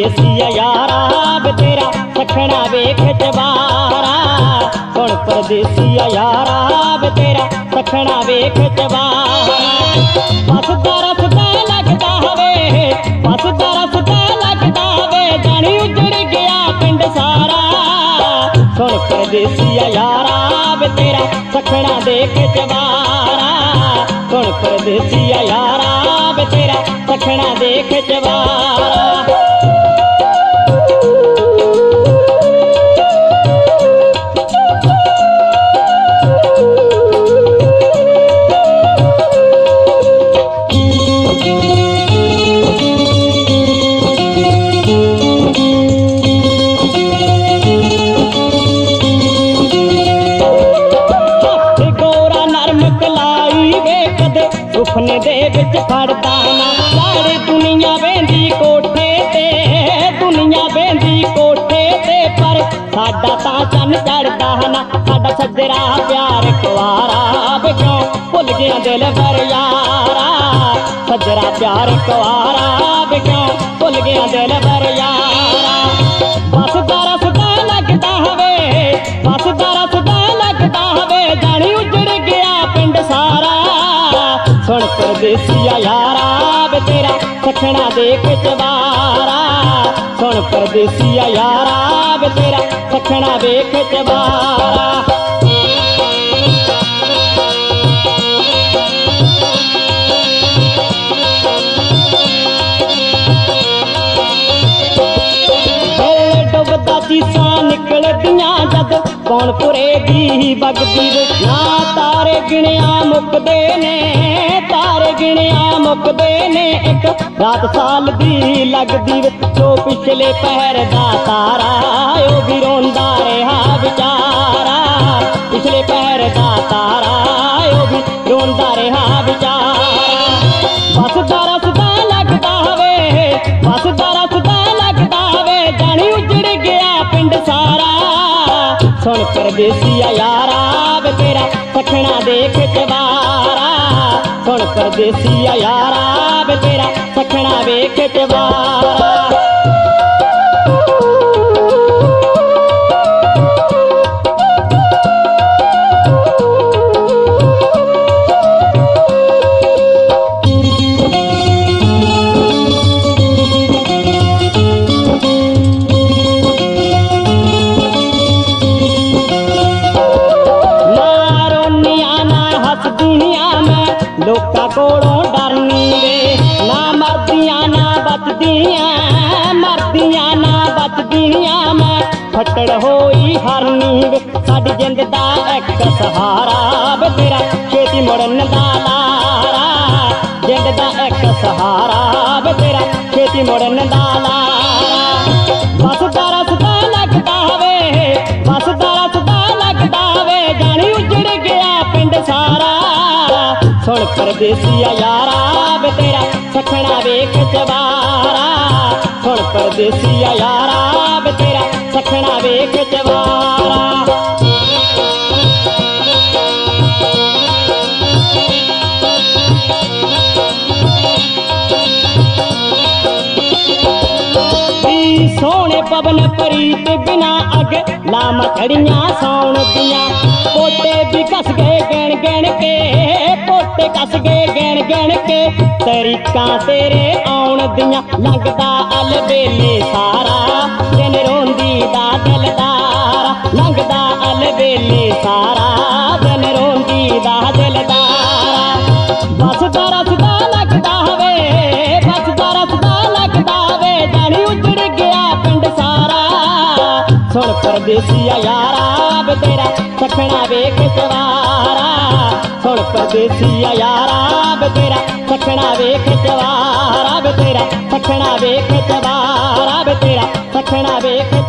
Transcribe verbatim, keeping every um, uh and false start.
परदेसी यारा वे तेरा सखना वेख चबारा। सुन परदेसी यारा वे तेरा सखना वेख चबारा। बसदा रसदा लगदा वे बसदा रसदा लगदा वे जानी उजड़ गया पिंड सारा। सुन परदेसी यारा वे तेरा सखना देख चबारा। सुन परदेसी यारा वे तेरा सखना देख चबारा। सुखने दे विच फड़दा ना सारी दुनिया वेंदी कोठे ते दुनिया वेंदी कोठे ते पर साडा तां चन चढ़दा ना। साडा सजरा प्यार कुआरा वे क्यों भुल गया दिल भर यारा। सजरा प्यार कुआरा वे क्यों भुल गया दिल भर यारा। बसदा रसदा लगदा वे बसदा रसदा लगदा वे जानी उजड़ गया पिंड सारा। सुन परदेसी यारा वे तेरा सखना देख चबारा। सुन परदेसी यारा वे तेरा सखना देख चबारा। डुबदा चीसा निकलदियां जद कौन पुरे दी बगदी वे ना तारे गिणिया मुकदे ने तारे गिणिया मुकदे ने। एक रात साल दी लगदी वे जो पिछले पहर दा तारा ओ भी रोंदा रहा बेचारा। पिछले पहर दा तारा ओ भी रोंदा रहा बेचारा। बसदा रसदा लगदा वे बसदा रसदा लगदा वे जानी उजड़ गया पिंड सारा। सुन परदेसी यारा वे तेरा सखना देख चबारा। सुन परदेसी यारा वे तेरा सखना वेख चबारा। लोका कोलों डरनी वे ना मरदियां ना बचदियां मरदियां ना बचदियां मैं फटड़ होई हरनी वे। साडी जिंद दा एक सहारा वे तेरा छेती मुड़न दा लारा। जिंद दा एक सहारा वे तेरा छेती मुड़न दा लारा। बसदा रसदा लगदा वे बसदा रसदा लगदा वे जानी उजड़ गया पिंड सारा। सुन परदेसी यारा वे तेरा सखना वेख चबारा। सुन परदेसी यारा वे तेरा सखना वेख चबारा। सोने पवन प्रीत बिना अग लाम खड़ियां सौन दियां। पोटे भी कस गए गण गण के पोटे कस गए गण गण के। तरीका तेरे आउण दियां लगदा अल वेले सारा। दिन रोंदी दा दिलदारा लगदा अल वेले सारा। दिन रोंदी दा दिलदारा। बसदा रसदा लगदा वे बसदा रसदा लगदा वे जानी उजड़ गया पिंड सारा। सुन परदेसी यारा वे तेरा सखना वेख चबारा। सुन परदेसी यारा वे तेरा सखना वेख चबारा। वे तेरा सखना वेख चबारा वे तेरा सखना वेख